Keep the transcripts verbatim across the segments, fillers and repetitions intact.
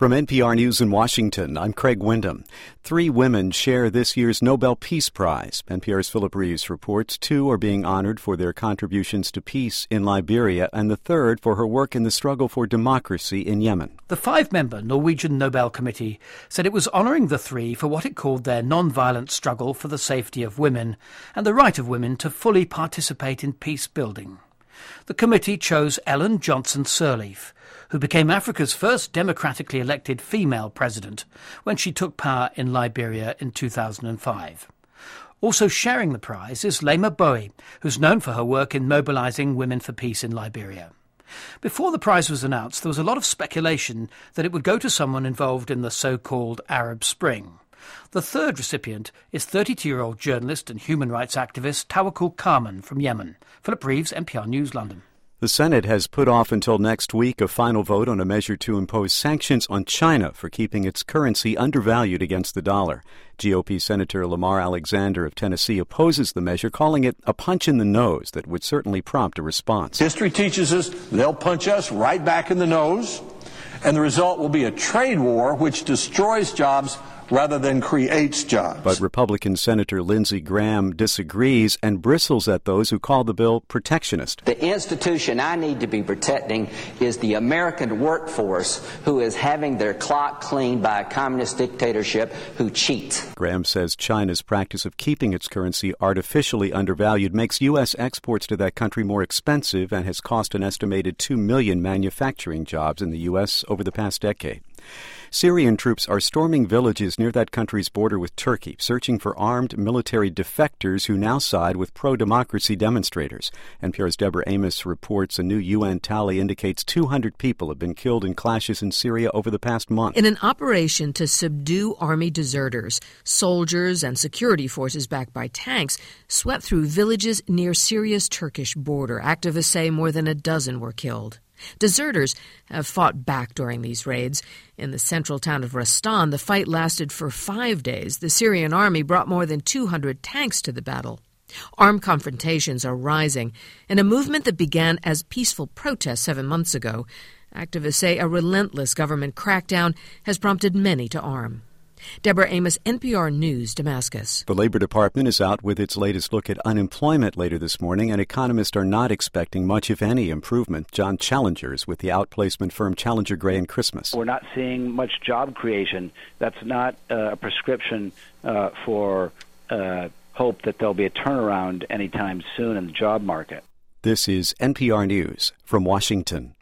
From N P R News in Washington, I'm Craig Windham. Three women share this year's Nobel Peace Prize. N P R's Philip Reeves reports two are being honored for their contributions to peace in Liberia, and the third for her work in the struggle for democracy in Yemen. The five-member Norwegian Nobel Committee said it was honouring the three for what it called their non-violent struggle for the safety of women and the right of women to fully participate in peace building. The committee chose Ellen Johnson Sirleaf, who became Africa's first democratically elected female president when she took power in Liberia in two thousand five. Also sharing the prize is Lema Bowie, who's known for her work in mobilising women for peace in Liberia. Before the prize was announced, there was a lot of speculation that it would go to someone involved in the so-called Arab Spring. The third recipient is thirty-two-year-old journalist and human rights activist Tawakkol Karman from Yemen. Philip Reeves, N P R News, London. The Senate has put off until next week a final vote on a measure to impose sanctions on China for keeping its currency undervalued against the dollar. G O P Senator Lamar Alexander of Tennessee opposes the measure, calling it a punch in the nose that would certainly prompt a response. History teaches us they'll punch us right back in the nose, and the result will be a trade war which destroys jobs rather than creates jobs. But Republican Senator Lindsey Graham disagrees and bristles at those who call the bill protectionist. The institution I need to be protecting is the American workforce, who is having their clock cleaned by a communist dictatorship who cheats. Graham says China's practice of keeping its currency artificially undervalued makes U S exports to that country more expensive and has cost an estimated two million manufacturing jobs in the U S over the past decade. Syrian troops are storming villages near that country's border with Turkey, searching for armed military defectors who now side with pro-democracy demonstrators. N P R's Deborah Amos reports a new U N tally indicates two hundred people have been killed in clashes in Syria over the past month. In an operation to subdue army deserters, soldiers and security forces backed by tanks swept through villages near Syria's Turkish border. Activists say more than a dozen were killed. Deserters have fought back during these raids. In the central town of Rastan, the fight lasted for five days. The Syrian army brought more than two hundred tanks to the battle. Armed confrontations are rising in a movement that began as peaceful protests seven months ago. Activists say a relentless government crackdown has prompted many to arm. Deborah Amos, N P R News, Damascus. The Labor Department is out with its latest look at unemployment later this morning, and economists are not expecting much, if any, improvement. John Challenger is with the outplacement firm Challenger Gray and Christmas. We're not seeing much job creation. That's not uh, a prescription uh, for uh, hope that there'll be a turnaround anytime soon in the job market. This is N P R News from Washington.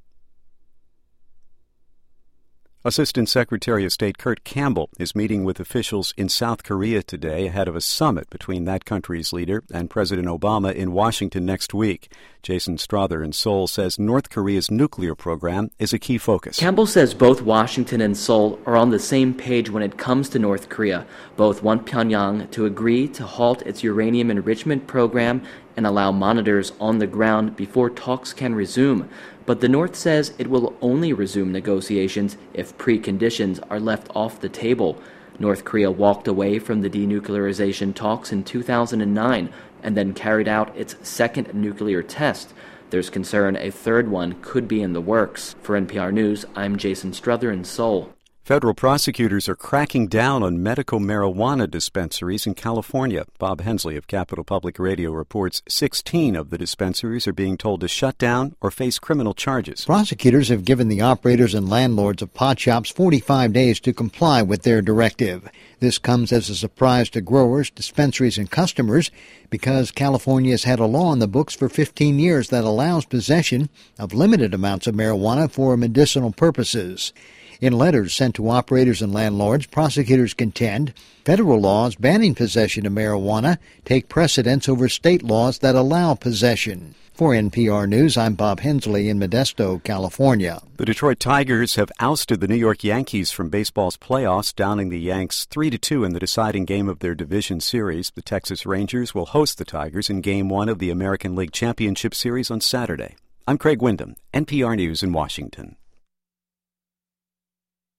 Assistant Secretary of State Kurt Campbell is meeting with officials in South Korea today ahead of a summit between that country's leader and President Obama in Washington next week. Jason Strother in Seoul says North Korea's nuclear program is a key focus. Campbell says both Washington and Seoul are on the same page when it comes to North Korea. Both want Pyongyang to agree to halt its uranium enrichment program and allow monitors on the ground before talks can resume. But the North says it will only resume negotiations if preconditions are left off the table. North Korea walked away from the denuclearization talks in two thousand nine and then carried out its second nuclear test. There's concern a third one could be in the works. For N P R News, I'm Jason Strother in Seoul. Federal prosecutors are cracking down on medical marijuana dispensaries in California. Bob Hensley of Capital Public Radio reports sixteen of the dispensaries are being told to shut down or face criminal charges. Prosecutors have given the operators and landlords of pot shops forty-five days to comply with their directive. This comes as a surprise to growers, dispensaries, and customers because California has had a law on the books for fifteen years that allows possession of limited amounts of marijuana for medicinal purposes. In letters sent to operators and landlords, prosecutors contend federal laws banning possession of marijuana take precedence over state laws that allow possession. For N P R News, I'm Bob Hensley in Modesto, California. The Detroit Tigers have ousted the New York Yankees from baseball's playoffs, downing the Yanks three to two in the deciding game of their division series. The Texas Rangers will host the Tigers in Game one of the American League Championship Series on Saturday. I'm Craig Windham, N P R News in Washington.